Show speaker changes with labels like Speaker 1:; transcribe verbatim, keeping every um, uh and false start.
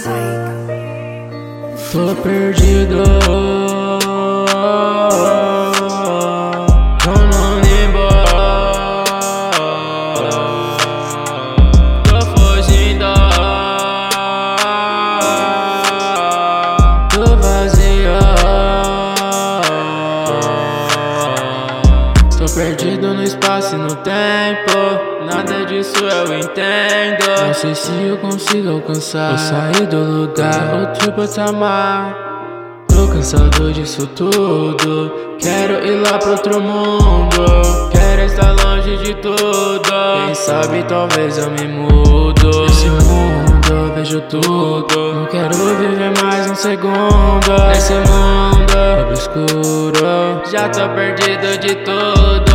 Speaker 1: Tô perdido, tô no limbo, tô fugindo, tô vazio, tô perdido no espaço e no tempo. Nada disso eu entendo. Não sei se eu consigo alcançar ou sair do lugar, outro patamar. Tô cansado disso tudo. Quero ir lá pro outro mundo. Quero estar longe de tudo. Quem sabe talvez eu me mudo. Nesse mundo eu vejo tudo. Não quero viver mais um segundo nesse mundo obscuro. Já tô perdido de tudo.